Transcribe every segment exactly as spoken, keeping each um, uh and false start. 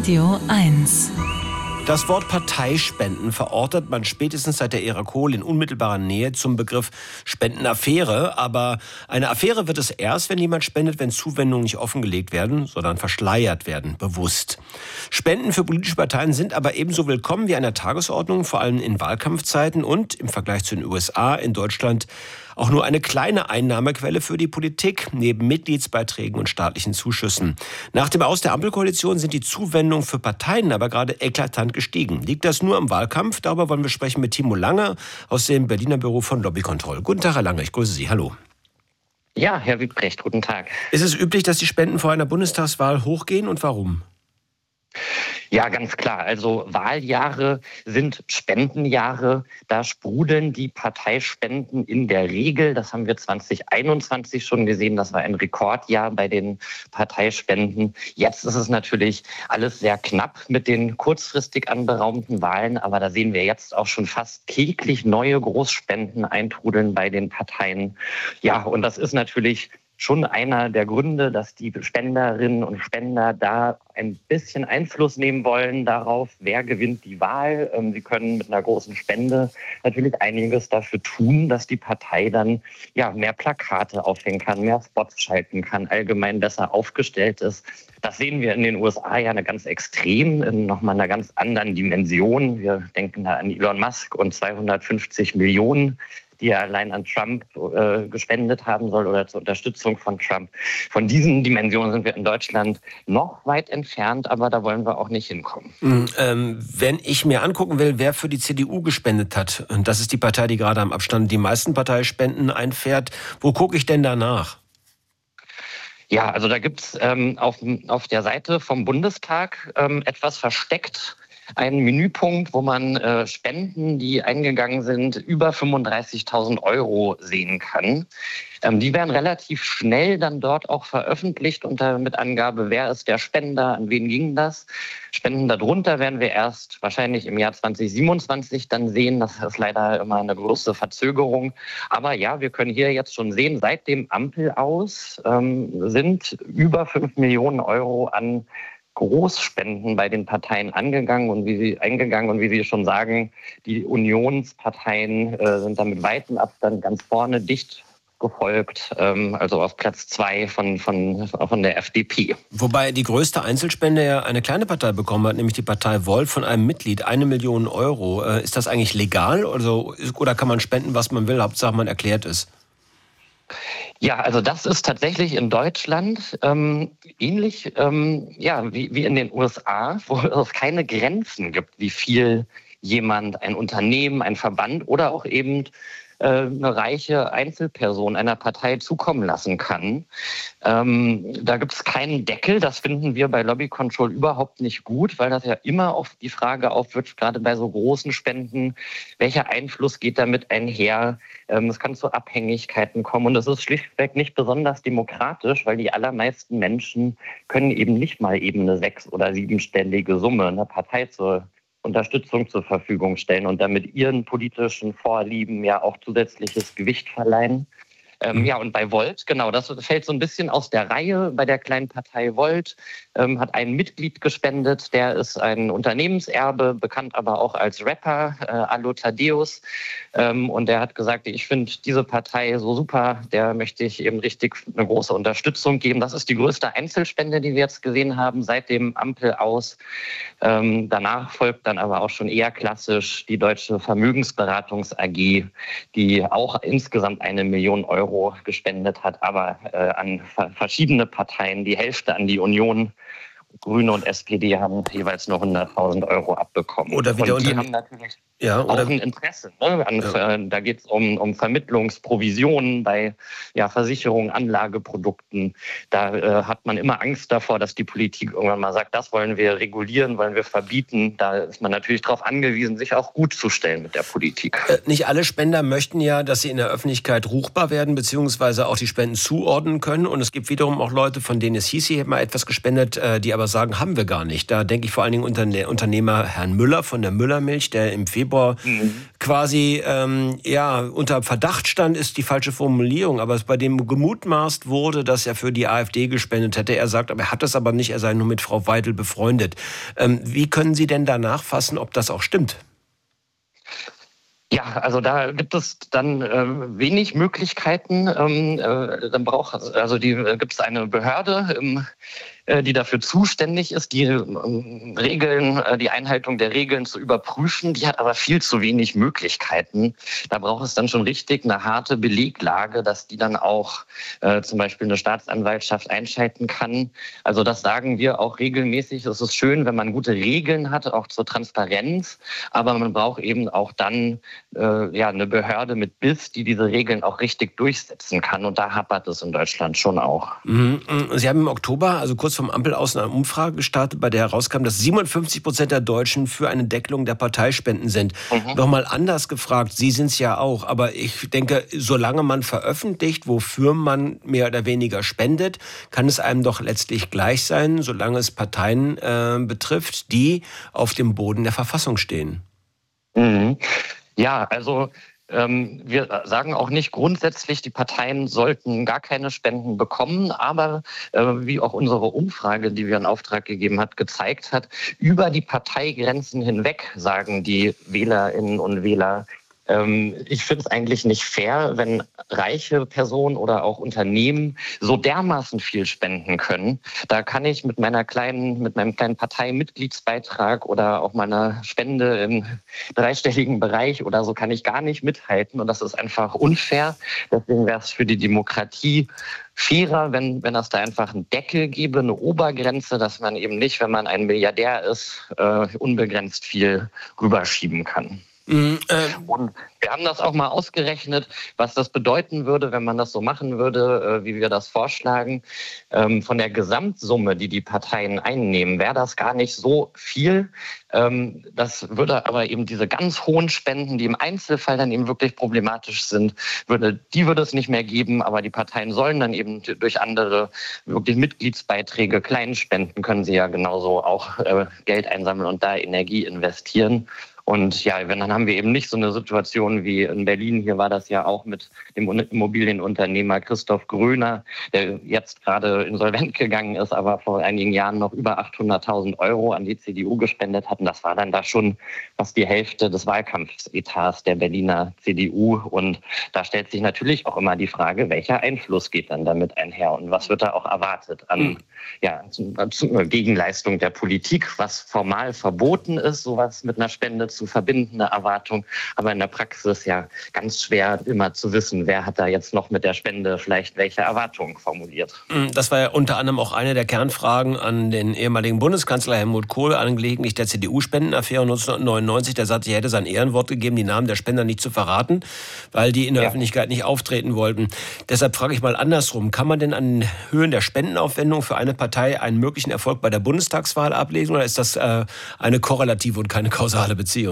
Radio eins. Das Wort Parteispenden verortet man spätestens seit der Ära Kohl in unmittelbarer Nähe zum Begriff Spendenaffäre. Aber eine Affäre wird es erst, wenn jemand spendet, wenn Zuwendungen nicht offengelegt werden, sondern verschleiert werden, bewusst. Spenden für politische Parteien sind aber ebenso willkommen wie an der Tagesordnung, vor allem in Wahlkampfzeiten und im Vergleich zu den U S A in Deutschland auch nur eine kleine Einnahmequelle für die Politik, neben Mitgliedsbeiträgen und staatlichen Zuschüssen. Nach dem Aus der Ampelkoalition sind die Zuwendungen für Parteien aber gerade eklatant gestiegen. Liegt das nur am Wahlkampf? Darüber wollen wir sprechen mit Timo Lange aus dem Berliner Büro von Lobby Control. Guten Tag, Herr Lange, ich grüße Sie. Hallo. Ja, Herr Wiebrecht, guten Tag. Ist es üblich, dass die Spenden vor einer Bundestagswahl hochgehen und warum? Ja, ganz klar. Also Wahljahre sind Spendenjahre. Da sprudeln die Parteispenden in der Regel. Das haben wir zwanzig einundzwanzig schon gesehen. Das war ein Rekordjahr bei den Parteispenden. Jetzt ist es natürlich alles sehr knapp mit den kurzfristig anberaumten Wahlen. Aber da sehen wir jetzt auch schon fast täglich neue Großspenden eintrudeln bei den Parteien. Ja, und das ist natürlich schon einer der Gründe, dass die Spenderinnen und Spender da ein bisschen Einfluss nehmen wollen darauf, wer gewinnt die Wahl. Sie können mit einer großen Spende natürlich einiges dafür tun, dass die Partei dann ja mehr Plakate aufhängen kann, mehr Spots schalten kann, allgemein besser aufgestellt ist. Das sehen wir in den U S A ja eine ganz extrem, in nochmal einer ganz anderen Dimension. Wir denken da an Elon Musk und zweihundertfünfzig Millionen, die er allein an Trump äh, gespendet haben soll oder zur Unterstützung von Trump. Von diesen Dimensionen sind wir in Deutschland noch weit entfernt, aber da wollen wir auch nicht hinkommen. Mhm, ähm, wenn ich mir angucken will, wer für die C D U gespendet hat, und das ist die Partei, die gerade am Abstand die meisten Parteispenden einfährt, wo gucke ich denn danach? Ja, also da gibt's ähm, auf, auf der Seite vom Bundestag ähm, etwas versteckt, einen Menüpunkt, wo man äh, Spenden, die eingegangen sind, über fünfunddreißigtausend Euro sehen kann. Ähm, die werden relativ schnell dann dort auch veröffentlicht unter mit Angabe, wer ist der Spender, an wen ging das. Spenden darunter werden wir erst wahrscheinlich im Jahr zwanzig siebenundzwanzig dann sehen. Das ist leider immer eine große Verzögerung. Aber ja, wir können hier jetzt schon sehen, seit dem Ampel aus ähm, sind über fünf Millionen Euro an Großspenden bei den Parteien angegangen und wie Sie eingegangen und wie Sie schon sagen, die Unionsparteien äh, sind da mit weitem Abstand ganz vorne dicht gefolgt, ähm, also auf Platz zwei von, von, von der F D P. Wobei die größte Einzelspende ja eine kleine Partei bekommen hat, nämlich die Partei Volt von einem Mitglied, eine Million Euro. Äh, ist das eigentlich legal also, oder kann man spenden, was man will, Hauptsache man erklärt es? Ja, also das ist tatsächlich in Deutschland ähm, ähnlich ähm, ja, wie, wie in den U S A, wo es keine Grenzen gibt, wie viel jemand, ein Unternehmen, ein Verband oder auch eben äh, eine reiche Einzelperson einer Partei zukommen lassen kann. Ähm, da gibt es keinen Deckel. Das finden wir bei Lobby Control überhaupt nicht gut, weil das ja immer auf die Frage aufwirft, gerade bei so großen Spenden, welcher Einfluss geht damit einher? Ähm, es kann zu Abhängigkeiten kommen und es ist schlichtweg nicht besonders demokratisch, weil die allermeisten Menschen können eben nicht mal eben eine sechs- oder siebenstellige Summe einer Partei zur Unterstützung zur Verfügung stellen und damit ihren politischen Vorlieben ja auch zusätzliches Gewicht verleihen. Ähm, ja, und bei Volt, genau, das fällt so ein bisschen aus der Reihe. Bei der kleinen Partei Volt ähm, hat ein Mitglied gespendet, der ist ein Unternehmenserbe, bekannt aber auch als Rapper, äh, Alo Thaddeus. Ähm, und der hat gesagt, ich finde diese Partei so super, der möchte ich eben richtig eine große Unterstützung geben. Das ist die größte Einzelspende, die wir jetzt gesehen haben, seit dem Ampel aus. Ähm, danach folgt dann aber auch schon eher klassisch die Deutsche Vermögensberatungs A G, die auch insgesamt eine Million Euro gespendet hat, aber äh, an verschiedene Parteien, die Hälfte an die Union. Grüne und S P D haben jeweils nur hunderttausend Euro abbekommen. Oder wieder und die unter... haben natürlich ja, oder... auch ein Interesse. Ne? An, ja. Da geht es um, um Vermittlungsprovisionen bei ja, Versicherungen, Anlageprodukten. Da äh, hat man immer Angst davor, dass die Politik irgendwann mal sagt, das wollen wir regulieren, wollen wir verbieten. Da ist man natürlich darauf angewiesen, sich auch gut zu stellen mit der Politik. Äh, nicht alle Spender möchten ja, dass sie in der Öffentlichkeit ruchbar werden, beziehungsweise auch die Spenden zuordnen können. Und es gibt wiederum auch Leute, von denen es hieß, sie hätten mal etwas gespendet, äh, die aber sagen, haben wir gar nicht. Da denke ich vor allen Dingen unter den Unternehmer Herrn Müller von der Müllermilch, der im Februar mhm. quasi ähm, ja, unter Verdacht stand, ist die falsche Formulierung, aber bei dem gemutmaßt wurde, dass er für die AfD gespendet hätte. Er sagt, aber er hat das aber nicht, er sei nur mit Frau Weidel befreundet. Ähm, wie können Sie denn da nachfassen, ob das auch stimmt? Ja, also da gibt es dann äh, wenig Möglichkeiten. Ähm, äh, dann braucht also die äh, gibt es eine Behörde, ähm, äh, die dafür zuständig ist, die ähm, Regeln, äh, die Einhaltung der Regeln zu überprüfen. Die hat aber viel zu wenig Möglichkeiten. Da braucht es dann schon richtig eine harte Beleglage, dass die dann auch äh, zum Beispiel eine Staatsanwaltschaft einschalten kann. Also das sagen wir auch regelmäßig. Es ist schön, wenn man gute Regeln hat, auch zur Transparenz. Aber man braucht eben auch dann äh, ja, eine Behörde mit Biss, die diese Regeln auch richtig durchsetzen kann. Und da hapert es in Deutschland schon auch. Sie haben im Oktober, also kurz vom Ampel aus, eine Umfrage gestartet, bei der herauskam, dass siebenundfünfzig Prozent der Deutschen für eine Deckelung der Parteispenden sind. Mhm. Nochmal anders gefragt, Sie sind es ja auch, aber ich denke, solange man veröffentlicht, wofür man mehr oder weniger spendet, kann es einem doch letztlich gleich sein, solange es Parteien äh, betrifft, die auf dem Boden der Verfassung stehen. Mhm. Ja, also Ähm, wir sagen auch nicht grundsätzlich, die Parteien sollten gar keine Spenden bekommen, aber äh, wie auch unsere Umfrage, die wir in Auftrag gegeben hat, gezeigt hat, über die Parteigrenzen hinweg sagen die Wählerinnen und Wähler, ähm, ich finde es eigentlich nicht fair, wenn reiche Personen oder auch Unternehmen so dermaßen viel spenden können. Da kann ich mit meiner kleinen, mit meinem kleinen Parteimitgliedsbeitrag oder auch meiner Spende im dreistelligen Bereich oder so kann ich gar nicht mithalten. Und das ist einfach unfair. Deswegen wäre es für die Demokratie fairer, wenn, wenn es da einfach einen Deckel gäbe, eine Obergrenze, dass man eben nicht, wenn man ein Milliardär ist, äh, unbegrenzt viel rüberschieben kann. Mhm, äh und wir haben das auch mal ausgerechnet, was das bedeuten würde, wenn man das so machen würde, wie wir das vorschlagen. Von der Gesamtsumme, die die Parteien einnehmen, wäre das gar nicht so viel. Das würde aber eben diese ganz hohen Spenden, die im Einzelfall dann eben wirklich problematisch sind, würde, die würde es nicht mehr geben. Aber die Parteien sollen dann eben durch andere wirklich Mitgliedsbeiträge, kleinen Spenden, können sie ja genauso auch Geld einsammeln und da Energie investieren. Und ja, wenn, dann haben wir eben nicht so eine Situation wie in Berlin. Hier war das ja auch mit dem Immobilienunternehmer Christoph Gröner, der jetzt gerade insolvent gegangen ist, aber vor einigen Jahren noch über achthunderttausend Euro an die C D U gespendet hat. Und das war dann da schon fast die Hälfte des Wahlkampfetats der Berliner C D U. Und da stellt sich natürlich auch immer die Frage, welcher Einfluss geht dann damit einher und was wird da auch erwartet an mhm. ja, Gegenleistung der Politik, was formal verboten ist, sowas mit einer Spende zu verbinden, eine Erwartung, aber in der Praxis ja ganz schwer immer zu wissen, wer hat da jetzt noch mit der Spende vielleicht welche Erwartungen formuliert. Das war ja unter anderem auch eine der Kernfragen an den ehemaligen Bundeskanzler Helmut Kohl angelegentlich der C D U-Spendenaffäre neunzehnhundertneunundneunzig. Der sagte, er hätte sein Ehrenwort gegeben, die Namen der Spender nicht zu verraten, weil die in der ja. Öffentlichkeit nicht auftreten wollten. Deshalb frage ich mal andersrum, kann man denn an den Höhen der Spendenaufwendung für eine Partei einen möglichen Erfolg bei der Bundestagswahl ablesen oder ist das äh, eine korrelative und keine kausale Beziehung?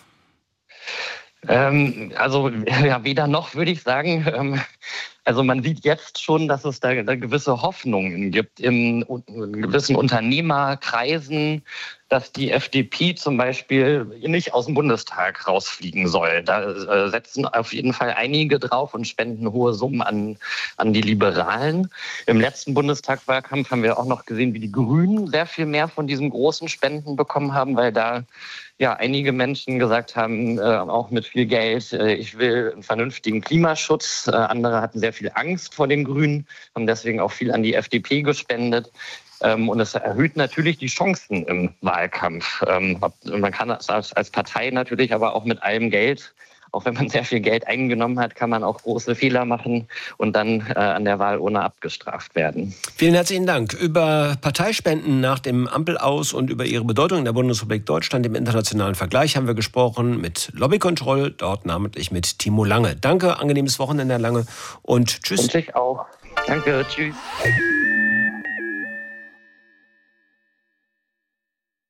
Ähm, also ja, weder noch, würde ich sagen. Ähm, also man sieht jetzt schon, dass es da, da gewisse Hoffnungen gibt in, in gewissen Unternehmerkreisen, dass die F D P zum Beispiel nicht aus dem Bundestag rausfliegen soll. Da äh, setzen auf jeden Fall einige drauf und spenden hohe Summen an, an die Liberalen. Im letzten Bundestagswahlkampf haben wir auch noch gesehen, wie die Grünen sehr viel mehr von diesen großen Spenden bekommen haben, weil da ja einige Menschen gesagt haben, äh, auch mit viel Geld, äh, ich will einen vernünftigen Klimaschutz. Äh, andere hatten sehr viel Angst vor den Grünen, haben deswegen auch viel an die F D P gespendet. Und es erhöht natürlich die Chancen im Wahlkampf. Man kann das als Partei natürlich aber auch mit allem Geld, auch wenn man sehr viel Geld eingenommen hat, kann man auch große Fehler machen und dann an der Wahl ohne abgestraft werden. Vielen herzlichen Dank. Über Parteispenden nach dem Ampelaus und über ihre Bedeutung in der Bundesrepublik Deutschland im internationalen Vergleich haben wir gesprochen mit Lobby Control, dort namentlich mit Timo Lange. Danke, angenehmes Wochenende, Herr Lange, und tschüss. Und ich auch. Danke, tschüss.